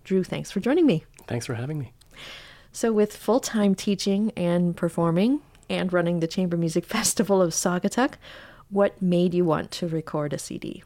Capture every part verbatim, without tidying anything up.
Drew, thanks for joining me. Thanks for having me. So with full-time teaching and performing and running the Chamber Music Festival of Saugatuck, what made you want to record a C D?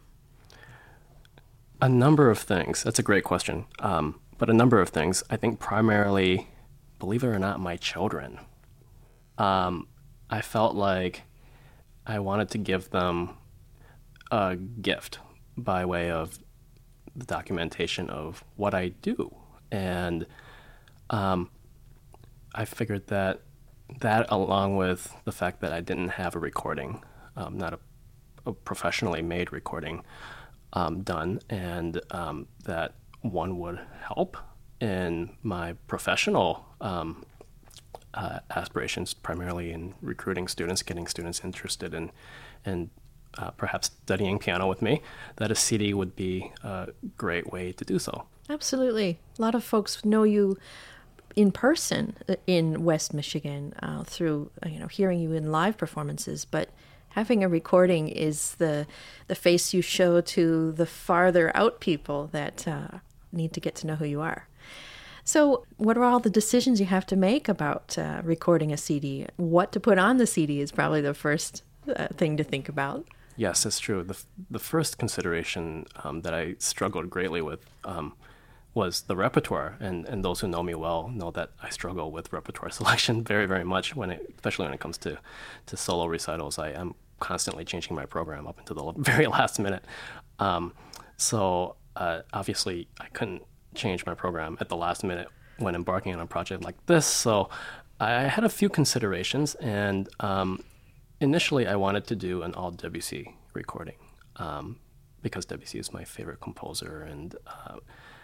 A number of things. That's a great question. Um, but a number of things. I think primarily, believe it or not, my children. Um, I felt like I wanted to give them a gift by way of the documentation of what I do. And um, I figured that that, along with the fact that I didn't have a recording, um, not a, a professionally made recording um, done, and um, that one would help in my professional um, uh, aspirations, primarily in recruiting students, getting students interested in, in uh, perhaps studying piano with me, that a C D would be a great way to do so. Absolutely. A lot of folks know you in person in West Michigan uh, through, you know, hearing you in live performances, but having a recording is the the face you show to the farther out people that uh, need to get to know who you are. So what are all the decisions you have to make about uh, recording a C D? What to put on the C D is probably the first uh, thing to think about. Yes, that's true. The, the first consideration um, that I struggled greatly with um, was the repertoire. And, and those who know me well know that I struggle with repertoire selection very, very much, when it, especially when it comes to, to solo recitals. I am constantly changing my program up until the very last minute. Um, so uh, obviously I couldn't change my program at the last minute when embarking on a project like this. So I had a few considerations, and um, initially I wanted to do an all Debussy recording um, because Debussy is my favorite composer, and uh,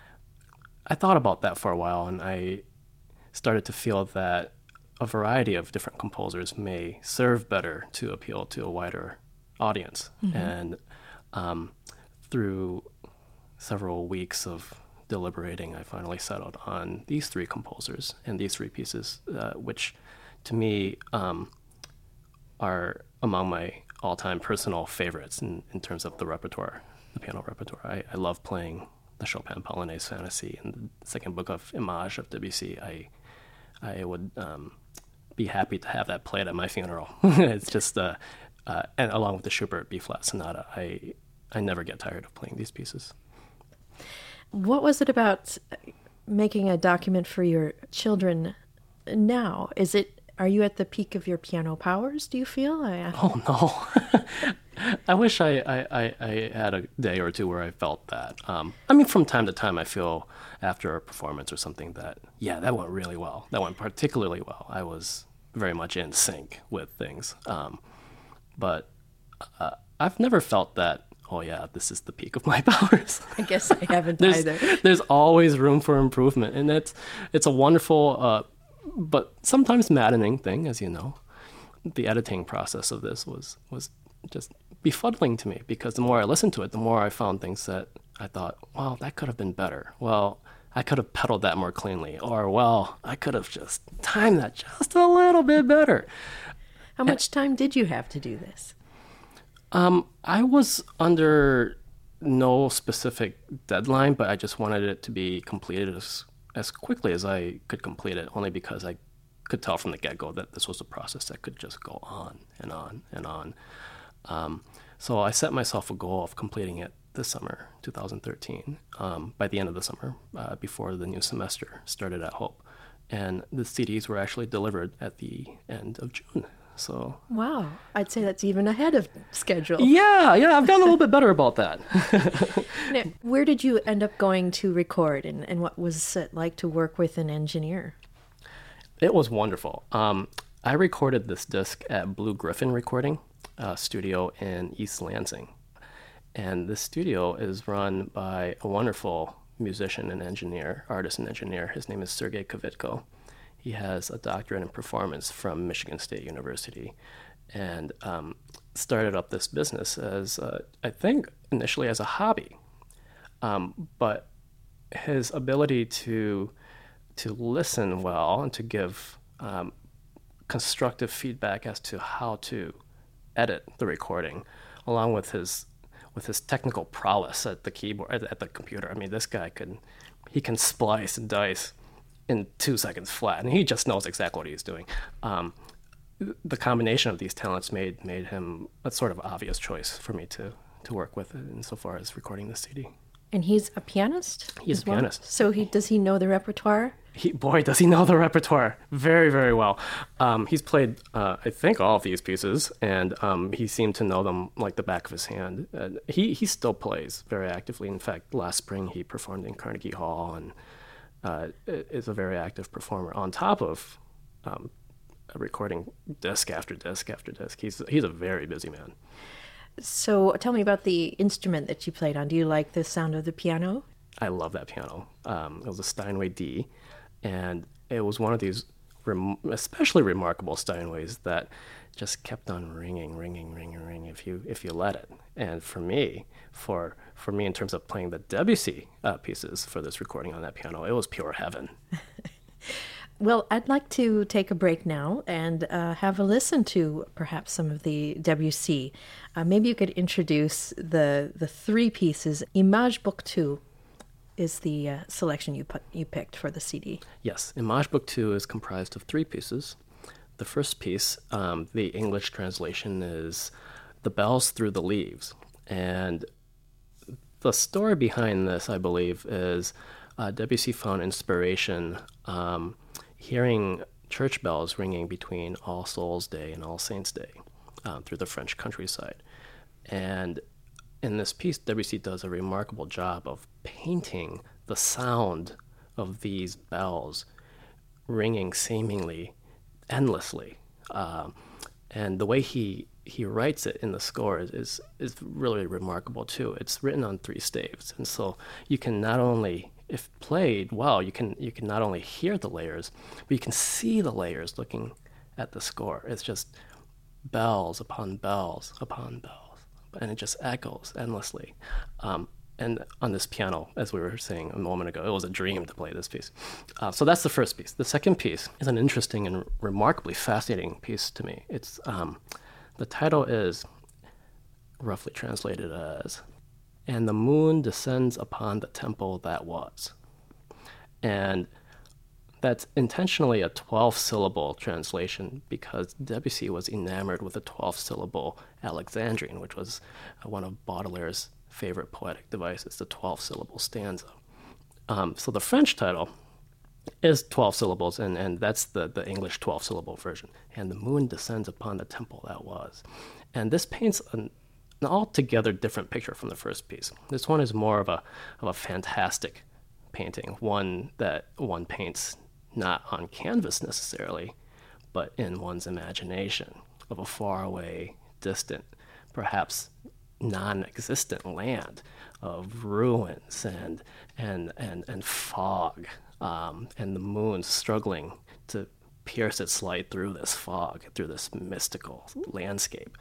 I thought about that for a while, and I started to feel that a variety of different composers may serve better to appeal to a wider audience. Mm-hmm. And um, through several weeks of deliberating, I finally settled on these three composers and these three pieces, uh, which to me um, are among my all-time personal favorites in, in terms of the repertoire, the piano repertoire. I, I love playing the Chopin Polonaise Fantasy and the second book of Images of Debussy. I I would um, be happy to have that played at my funeral. It's just, uh, uh, and along with the Schubert B-flat Sonata, I I never get tired of playing these pieces. What was it about making a document for your children now? Is it, are you at the peak of your piano powers, do you feel? I, oh, no. I wish I, I, I had a day or two where I felt that. Um, I mean, from time to time, I feel after a performance or something that, yeah, that went really well. That went particularly well. I was very much in sync with things. Um, but uh, I've never felt that, oh, yeah, this is the peak of my powers. I guess I haven't there's, either. There's always room for improvement. And it's, it's a wonderful, uh, but sometimes maddening thing, as you know. The editing process of this was, was just befuddling to me, because the more I listened to it, the more I found things that I thought, well, that could have been better. Well, I could have pedaled that more cleanly. Or, well, I could have just timed that just a little bit better. How much time did you have to do this? Um, I was under no specific deadline, but I just wanted it to be completed as, as quickly as I could complete it, only because I could tell from the get-go that this was a process that could just go on and on and on. Um, so I set myself a goal of completing it this summer, two thousand thirteen, um, by the end of the summer, uh, before the new semester started at Hope. And the C Ds were actually delivered at the end of June. So wow, I'd say that's even ahead of schedule. Yeah, yeah, I've gotten a little bit better about that. Now, where did you end up going to record, and, and what was it like to work with an engineer? It was wonderful. Um, I recorded this disc at Blue Griffin Recording uh, Studio in East Lansing. And this studio is run by a wonderful musician and engineer, artist and engineer. His name is Sergei Kvitko. He has a doctorate in performance from Michigan State University, and um, started up this business as, uh, I think, initially as a hobby. Um, but his ability to to listen well and to give um, constructive feedback as to how to edit the recording, along with his with his technical prowess at the keyboard, at, at the computer. I mean, this guy could he can splice and dice in two seconds flat, and he just knows exactly what he's doing. Um, the combination of these talents made made him a sort of obvious choice for me to to work with insofar as recording the C D. And he's a pianist? He's a well? pianist. So he does he know the repertoire? He, boy, does he know the repertoire very, very well. Um, he's played, uh, I think, all of these pieces, and um, he seemed to know them like the back of his hand. Uh, he, he still plays very actively. In fact, last spring he performed in Carnegie Hall and uh, is a very active performer on top of um, recording disc after disc after disc. He's, he's a very busy man. So tell me about the instrument that you played on. Do you like the sound of the piano? I love that piano. Um, it was a Steinway D, and it was one of these rem- especially remarkable Steinways that just kept on ringing, ringing, ringing, ringing if you if you let it. And for me, for for me in terms of playing the Debussy uh, pieces for this recording on that piano, it was pure heaven. Well, I'd like to take a break now and uh, have a listen to perhaps some of the Debussy. Uh, maybe you could introduce the the three pieces. Image Book Two is the uh, selection you put, you picked for the C D. Yes, Image Book Two is comprised of three pieces. The first piece, um, the English translation is "The Bells Through the Leaves," and the story behind this, I believe, is uh, Debussy found inspiration um, hearing church bells ringing between All Souls Day and All Saints Day uh, through the French countryside. And in this piece, Debussy does a remarkable job of painting the sound of these bells ringing seemingly endlessly. Um, and the way he he writes it in the score is, is is really remarkable too. It's written on three staves, and so you can not only, if played well, you can you can not only hear the layers, but you can see the layers looking at the score. It's just bells upon bells upon bells, and it just echoes endlessly. Um, and on this piano, as we were saying a moment ago, it was a dream to play this piece. Uh, so that's the first piece. The second piece is an interesting and remarkably fascinating piece to me. It's um, the title is roughly translated as "And the Moon Descends Upon the Temple That Was." And that's intentionally a twelve-syllable translation because Debussy was enamored with the twelve-syllable Alexandrine, which was uh, one of Baudelaire's favorite poetic devices, the twelve-syllable stanza. Um, so the French title is twelve syllables, and, and that's the, the English twelve-syllable version. And the moon descends upon the temple that was. And this paints an, an altogether different picture from the first piece. This one is more of a of a fantastic painting, one that one paints not on canvas necessarily, but in one's imagination of a faraway, distant, perhaps non-existent land of ruins and and and and fog, um, and the moon struggling to pierce its light through this fog, through this mystical landscape.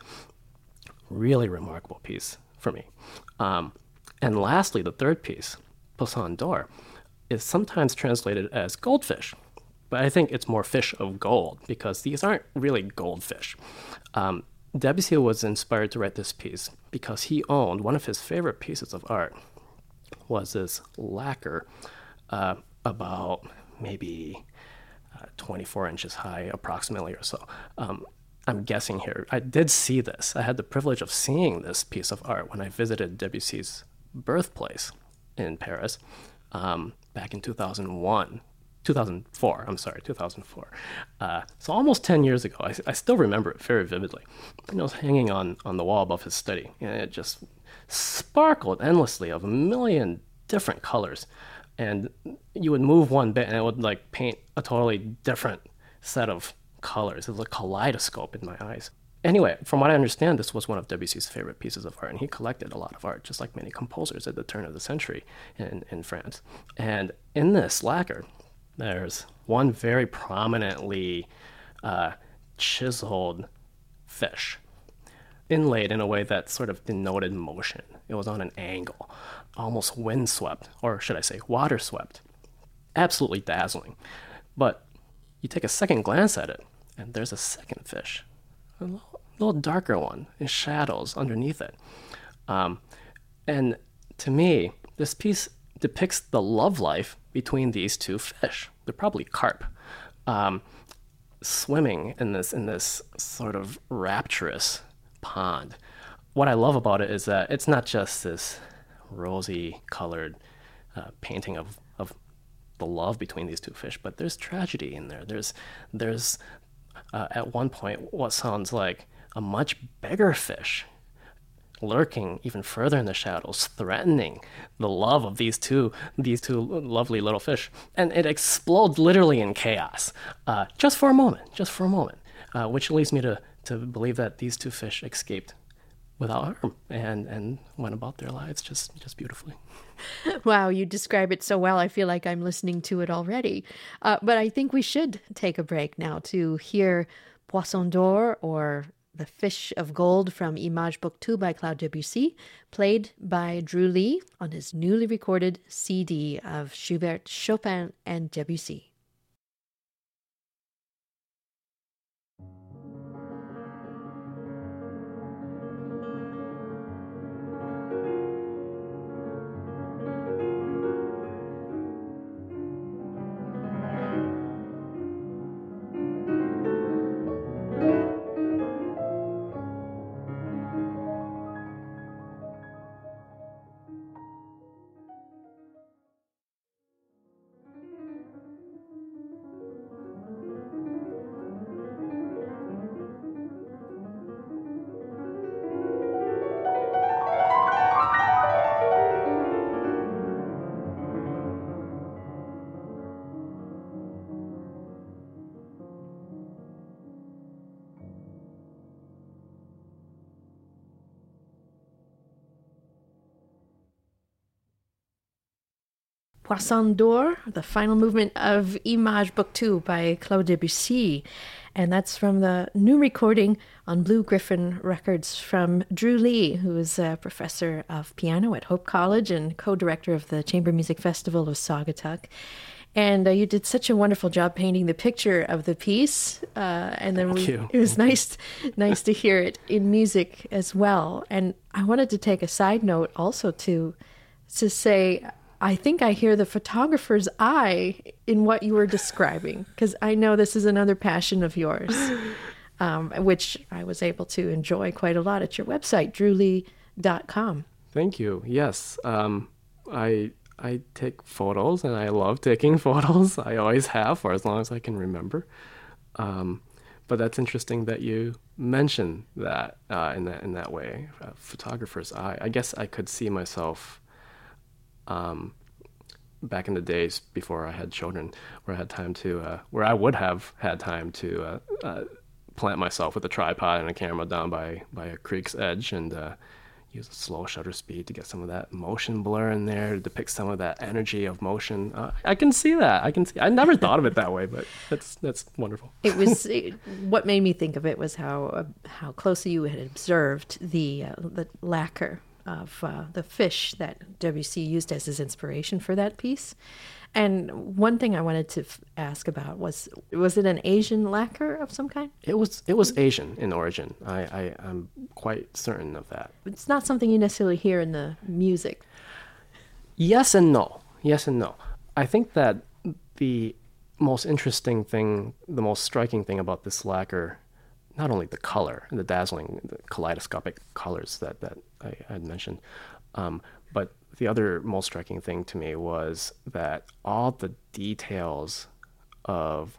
Really remarkable piece for me. Um, and lastly, the third piece, Poisson d'Or, is sometimes translated as goldfish, but I think it's more fish of gold because these aren't really goldfish. Um, Debussy was inspired to write this piece because he owned one of his favorite pieces of art was this lacquer uh, about maybe uh, twenty-four inches high approximately or so. Um, I'm guessing here. I did see this. I had the privilege of seeing this piece of art when I visited Debussy's birthplace in Paris um, back in two thousand one. two thousand four, I'm sorry, two thousand four. Uh, so almost ten years ago, I, I still remember it very vividly. And it was hanging on, on the wall above his study, and it just sparkled endlessly of a million different colors. And you would move one bit, and it would like paint a totally different set of colors. It was a kaleidoscope in my eyes. Anyway, from what I understand, this was one of Debussy's favorite pieces of art, and he collected a lot of art, just like many composers at the turn of the century in, in France. And in this lacquer, there's one very prominently uh, chiseled fish, inlaid in a way that sort of denoted motion. It was on an angle, almost windswept, or should I say water-swept. Absolutely dazzling. But you take a second glance at it, and there's a second fish, a little, little darker one, in shadows underneath it. Um, and to me, this piece depicts the love life between these two fish. They're probably carp, um, swimming in this in this sort of rapturous pond. What I love about it is that it's not just this rosy colored uh, painting of, of the love between these two fish, but there's tragedy in there. There's there's uh, at one point what sounds like a much bigger fish lurking even further in the shadows, threatening the love of these two these two lovely little fish, and it explodes literally in chaos, uh, just for a moment, just for a moment, uh, which leads me to to believe that these two fish escaped without harm and and went about their lives just just beautifully. Wow, you describe it so well. I feel like I'm listening to it already. Uh, but I think we should take a break now to hear Poisson d'Or, or The Fish of Gold, from Images Book two by Claude Debussy, played by Drew Lee on his newly recorded C D of Schubert, Chopin, and Debussy. Poisson d'Or, the final movement of Images Book two by Claude Debussy. And that's from the new recording on Blue Griffin Records from Drew Lee, who is a professor of piano at Hope College and co-director of the Chamber Music Festival of Saugatuck. And uh, you did such a wonderful job painting the picture of the piece. Uh, and then we, it was nice, nice to hear it in music as well. And I wanted to take a side note also to, to say, I think I hear the photographer's eye in what you were describing, because I know this is another passion of yours, um, which I was able to enjoy quite a lot at your website, drew lee dot com. Thank you. Yes. Um, I I take photos, and I love taking photos. I always have for as long as I can remember. Um, but that's interesting that you mentioned that uh, in that in that way, uh, photographer's eye. I guess I could see myself Um, back in the days before I had children, where I had time to, uh, where I would have had time to uh, uh, plant myself with a tripod and a camera down by, by a creek's edge and uh, use a slow shutter speed to get some of that motion blur in there to depict some of that energy of motion. Uh, I can see that. I can see. I never thought of it that way, but that's that's wonderful. It was it, what made me think of it was how uh, how closely you had observed the uh, the lacquer of uh, the fish that Debussy used as his inspiration for that piece. And one thing I wanted to f- ask about was, was it an Asian lacquer of some kind? It was it was Asian in origin. I, I, I'm quite certain of that. It's not something you necessarily hear in the music. Yes and no. Yes and no. I think that the most interesting thing, the most striking thing about this lacquer, not only the color, the dazzling, the kaleidoscopic colors that, that I had mentioned, um, but the other most striking thing to me was that all the details of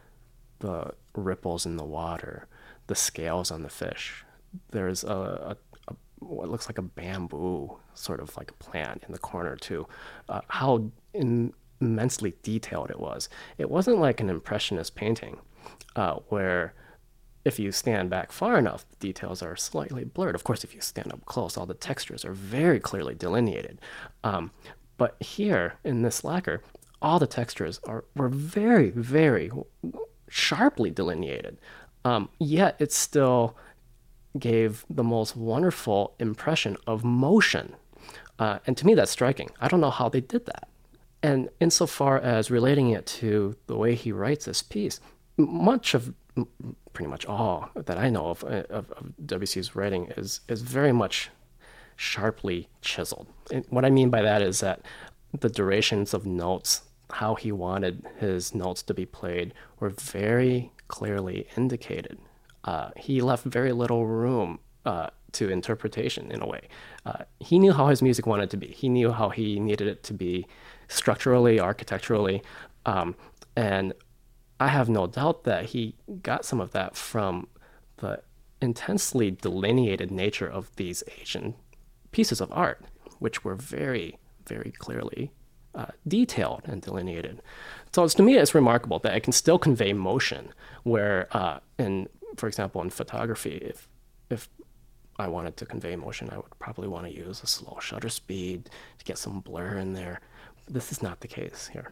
the ripples in the water, the scales on the fish, there's a, a, a what looks like a bamboo, sort of like a plant in the corner too, uh, how in, immensely detailed it was. It wasn't like an impressionist painting uh, where if you stand back far enough, the details are slightly blurred. Of course, if you stand up close, all the textures are very clearly delineated. Um, but here in this lacquer, all the textures are were very, very sharply delineated. Um, yet it still gave the most wonderful impression of motion. Uh, and to me, that's striking. I don't know how they did that. And insofar as relating it to the way he writes this piece, much of pretty much all that I know of, of, of Debussy's writing is is very much sharply chiseled. And what I mean by that is that the durations of notes how he wanted his notes to be played were very clearly indicated. Uh, he left very little room uh, to interpretation in a way. Uh, he knew how his music wanted to be. He knew how he needed it to be structurally, architecturally. Um, and I have no doubt that he got some of that from the intensely delineated nature of these Asian pieces of art, which were very, very clearly uh, detailed and delineated. So it's, to me, it's remarkable that it can still convey motion where, uh, in, for example, in photography, if if I wanted to convey motion, I would probably want to use a slow shutter speed to get some blur in there. This is not the case here.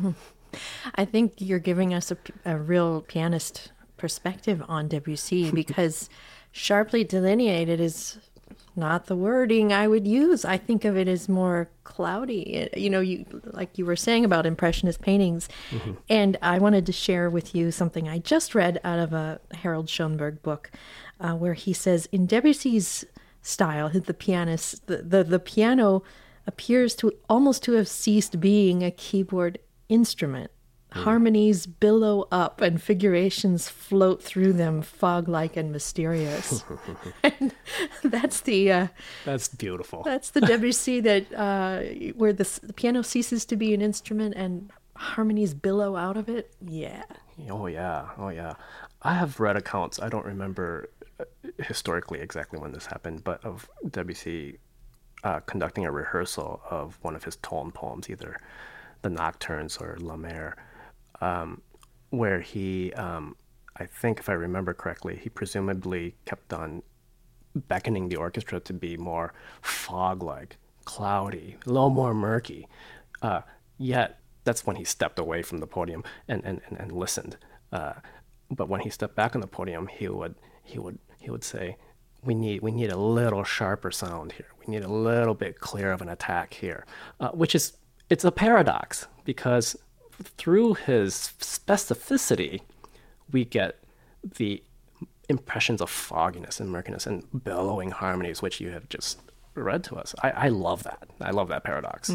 I think you're giving us a, a real pianist perspective on Debussy, because sharply delineated is not the wording I would use. I think of it as more cloudy. You know, you like you were saying about Impressionist paintings. Mm-hmm. And I wanted to share with you something I just read out of a Harold Schoenberg book, uh, where he says, in Debussy's style, the pianist, the, the, the piano appears to almost to have ceased being a keyboard instrument. Mm. Harmonies billow up and figurations float through them, fog-like and mysterious. And that's the uh, that's beautiful. That's the Debussy that uh, where the, the piano ceases to be an instrument and harmonies billow out of it. Yeah. Oh yeah. Oh yeah. I have read accounts. I don't remember historically exactly when this happened, but of Debussy uh, conducting a rehearsal of one of his tone poems, either the Nocturnes or La Mer, um, where he, um, I think if I remember correctly, he presumably kept on beckoning the orchestra to be more fog-like, cloudy, a little more murky. Uh, yet that's when he stepped away from the podium and, and, and, and listened. Uh, but when he stepped back on the podium, he would he would he would say, "We need we need a little sharper sound here. We need a little bit clearer of an attack here," uh, which is it's a paradox, because through his specificity, we get the impressions of fogginess and murkiness and bellowing harmonies, which you have just read to us. I, I love that. I love that paradox.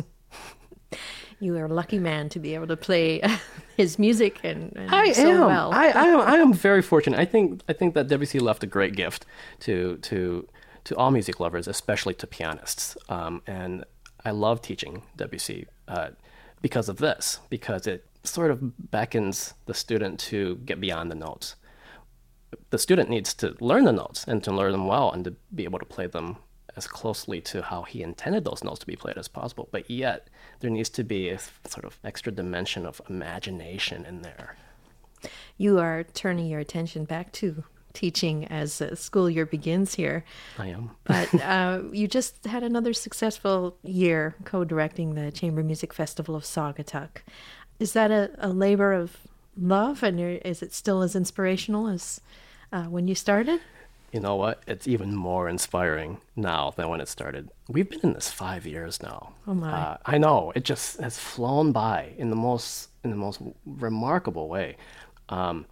You are a lucky man to be able to play his music and, and I so am. well. I, I am. I am very fortunate. I think. I think that Debussy left a great gift to to to all music lovers, especially to pianists. Um, and I love teaching Debussy uh, because of this, because it sort of beckons the student to get beyond the notes. The student needs to learn the notes and to learn them well and to be able to play them as closely to how he intended those notes to be played as possible. But yet there needs to be a sort of extra dimension of imagination in there. You are turning your attention back to teaching as the school year begins here. I am. But uh, you just had another successful year co-directing the Chamber Music Festival of Saugatuck. Is that a, a labor of love, and is it still as inspirational as uh, when you started? You know what? It's even more inspiring now than when it started. We've been in this five years now. Oh my! Uh, I know, it just has flown by in the most in the most remarkable way. Um,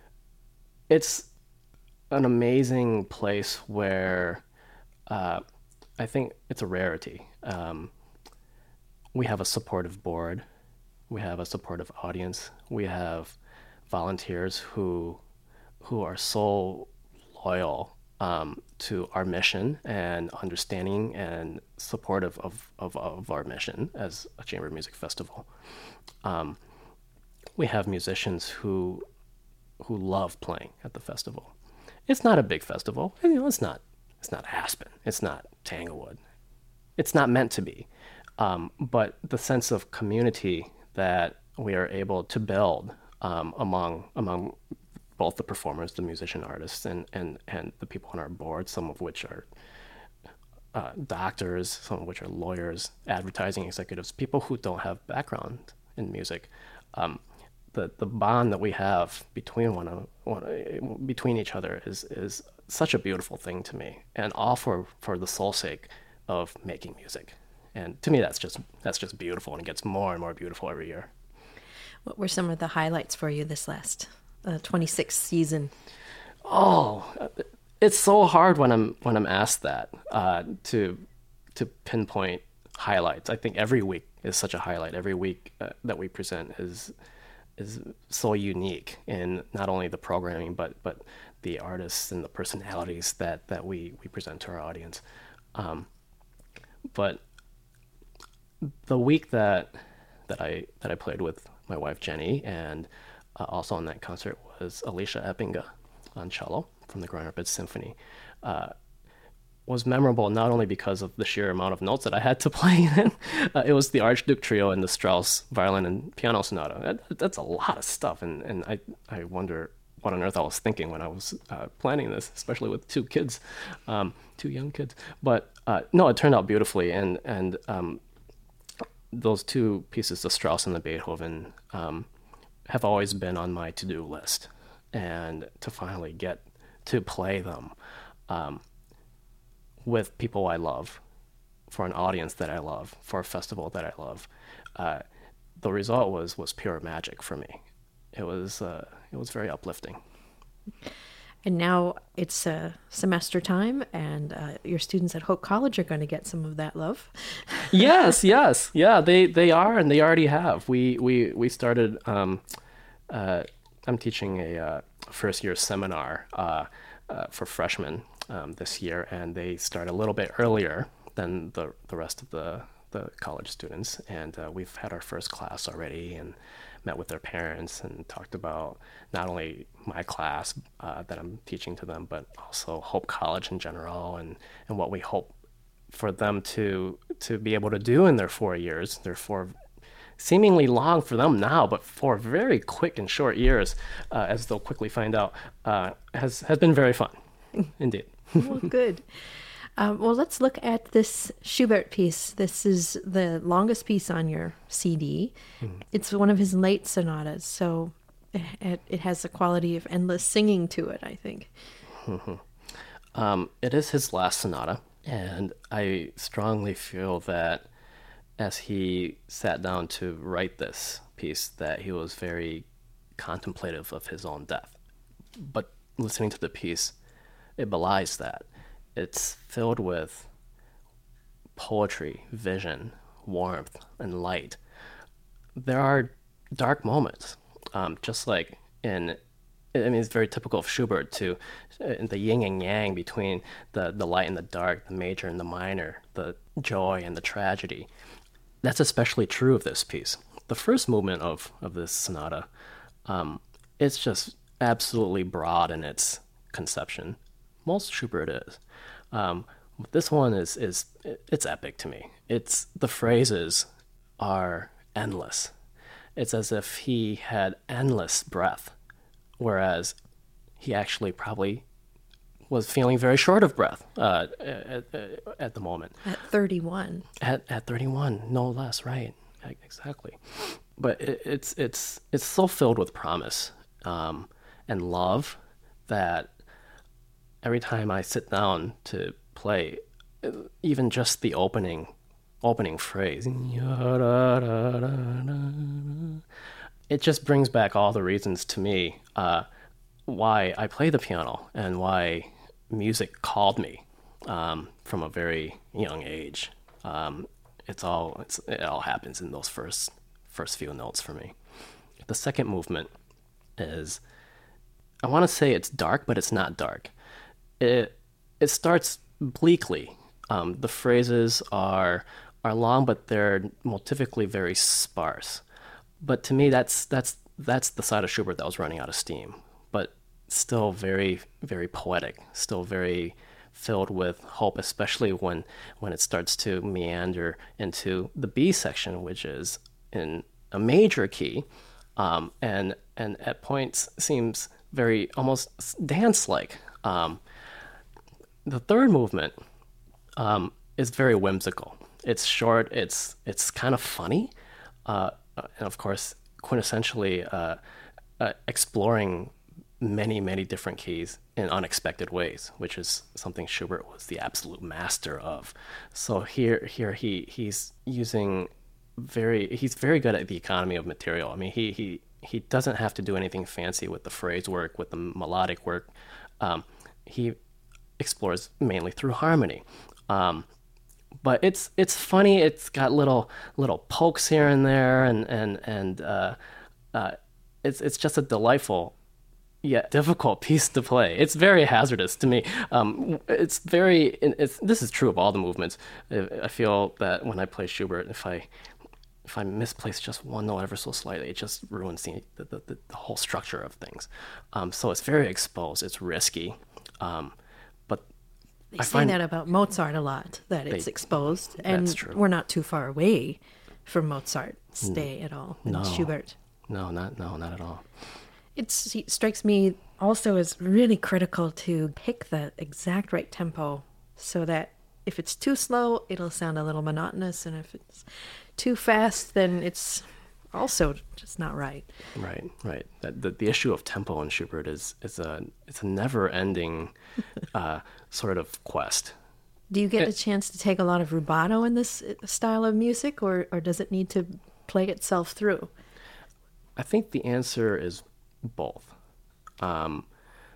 it's an amazing place where uh, I think it's a rarity. Um, we have a supportive board. We have a supportive audience. We have volunteers who who are so loyal um, to our mission and understanding and supportive of, of, of our mission as a chamber music festival. Um, we have musicians who who love playing at the festival. It's not a big festival. You know, it's not it's not Aspen. It's not Tanglewood. It's not meant to be. Um, but the sense of community that we are able to build um, among among both the performers, the musician artists, and, and, and the people on our board, some of which are uh, doctors, some of which are lawyers, advertising executives, people who don't have background in music. Um, the the bond that we have between one, one between each other is is such a beautiful thing to me, and all for, for the sole sake of making music. And to me, that's just that's just beautiful, and it gets more and more beautiful every year. What were some of the highlights for you this last uh, twenty-sixth season? Oh, it's so hard when I'm when I'm asked that uh, to to pinpoint highlights. I think every week is such a highlight. Every week uh, that we present is is so unique in not only the programming but but the artists and the personalities that that we we present to our audience. Um, but the week that that I that I played with my wife Jenny, and uh, also on that concert was Alicia Eppinga on cello from the Grand Rapids Symphony. Uh, was memorable not only because of the sheer amount of notes that I had to play in. Uh, it was the Archduke Trio and the Strauss Violin and Piano Sonata. That, that's a lot of stuff, and, and I, I wonder what on earth I was thinking when I was uh, planning this, especially with two kids, um, two young kids. But uh, no, it turned out beautifully, and, and um, those two pieces, the Strauss and the Beethoven, um, have always been on my to-do list. And to finally get to play them um, with people I love, for an audience that I love, for a festival that I love, uh, the result was was pure magic for me. It was uh, it was very uplifting. And now it's uh, semester time, and uh, your students at Hope College are going to get some of that love. yes, yes, yeah, they they are, and they already have. We we we started. Um, uh, I'm teaching a uh, first year seminar uh, uh, for freshmen um, this year, and they start a little bit earlier than the the rest of the the college students. And uh, we've had our first class already, and met with their parents and talked about not only my class uh, that I'm teaching to them, but also Hope College in general, and, and what we hope for them to to be able to do in their four years. Their four seemingly long for them now, but four very quick and short years, uh, as they'll quickly find out, uh, has has been very fun, indeed. Well, good. Um, well, let's look at this Schubert piece. This is the longest piece on your C D. Mm-hmm. It's one of his late sonatas, so it, it has the quality of endless singing to it, I think. Mm-hmm. Um, it is his last sonata, and I strongly feel that as he sat down to write this piece, that he was very contemplative of his own death. But listening to the piece, it belies that. It's filled with poetry, vision, warmth, and light. There are dark moments, um, just like in, I mean, it's very typical of Schubert to, in the yin and yang between the, the light and the dark, the major and the minor, the joy and the tragedy. That's especially true of this piece. The first movement of, of this sonata, um, it's just absolutely broad in its conception. Most Schubert is. Um, this one is, is, it's epic to me. It's, the phrases are endless. It's as if he had endless breath, whereas he actually probably was feeling very short of breath uh, at, at the moment. At thirty-one. At at thirty-one, no less, right? Exactly. But it, it's it's it's so filled with promise um, and love that every time I sit down to play, even just the opening opening phrase, it just brings back all the reasons to me uh, why I play the piano and why music called me um, from a very young age. Um, it's all it's, it all happens in those first first few notes for me. The second movement is, I want to say it's dark, but it's not dark. It it starts bleakly. Um, the phrases are are long, but they're motivically very sparse. But to me, that's that's that's the side of Schubert that was running out of steam. But still very very poetic, still very filled with hope, especially when when it starts to meander into the B section, which is in a major key, um, and and at points seems very almost dance-like. Um, the third movement um, is very whimsical. It's short. It's it's kind of funny, uh, and of course, quintessentially uh, uh, exploring many many different keys in unexpected ways, which is something Schubert was the absolute master of. So here here he he's using very he's very good at the economy of material. I mean, he he he doesn't have to do anything fancy with the phrase work, with the melodic work. Um, he explores mainly through harmony. Um, but it's it's funny. It's got little little pokes here and there, and and and uh, uh, it's it's just a delightful yet difficult piece to play. It's very hazardous to me. Um, it's very. It's this is true of all the movements. I feel that when I play Schubert, if I if I misplace just one note ever so slightly, it just ruins the the, the, the whole structure of things. Um, so it's very exposed. It's risky. Um, but They I say find that about Mozart a lot, that it's They- exposed, and that's true. we're not too far away from Mozart's day at all, and No. Schubert. no, not no, not at all. It's, it strikes me also as really critical to pick the exact right tempo so that if it's too slow, it'll sound a little monotonous, and if it's too fast, then it's also just not right. Right, right. That the, the issue of tempo in Schubert is is a it's a never ending uh, sort of quest. Do you get It- a chance to take a lot of rubato in this uh, style of music, or, or does it need to play itself through? I think the answer is both. Um,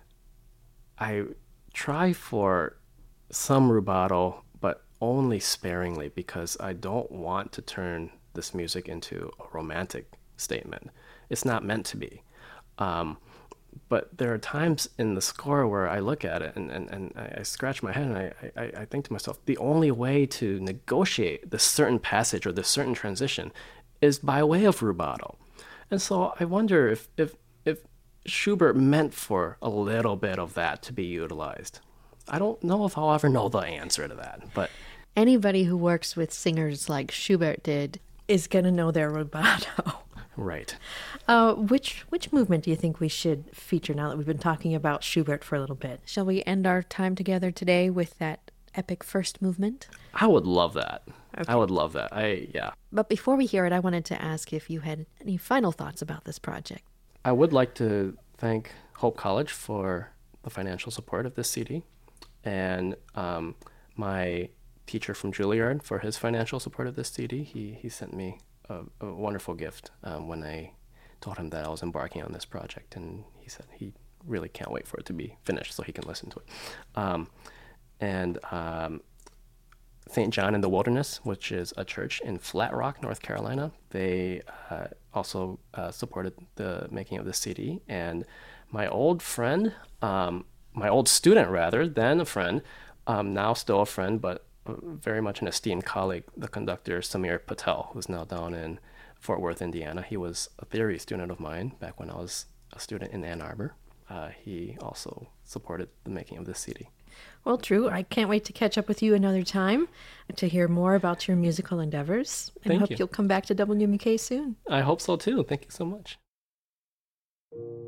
I try for some rubato, but only sparingly because I don't want to turn this music into a romantic statement. It's not meant to be. Um, but there are times in the score where I look at it and, and, and I I scratch my head and I, I, I think to myself, the only way to negotiate this certain passage or this certain transition is by way of rubato. And so I wonder if, if, if Schubert meant for a little bit of that to be utilized. I don't know if I'll ever know the answer to that, but Anybody who works with singers like Schubert did is going to know their rubato. right. Uh, which which movement do you think we should feature now that we've been talking about Schubert for a little bit? Shall we end our time together today with that epic first movement? I would love that. Okay. I would love that. I yeah. But before we hear it, I wanted to ask if you had any final thoughts about this project. I would like to thank Hope College for the financial support of this C D, and um, my teacher from Juilliard for his financial support of this C D. He he sent me a, a wonderful gift um, when I told him that I was embarking on this project, and he said he really can't wait for it to be finished so he can listen to it. Um, and um, Saint John in the Wilderness, which is a church in Flat Rock, North Carolina. They uh, also uh, supported the making of this C D. And my old friend, um, my old student rather, then a friend, um, now still a friend, but very much an esteemed colleague, the conductor Samir Patel, who's now down in Fort Worth, Indiana. He was a theory student of mine back when I was a student in Ann Arbor. Uh, he also supported the making of this C D. Well, Drew, I can't wait to catch up with you another time to hear more about your musical endeavors. And I Thank hope you. you'll come back to W M U K soon. I hope so too. Thank you so much.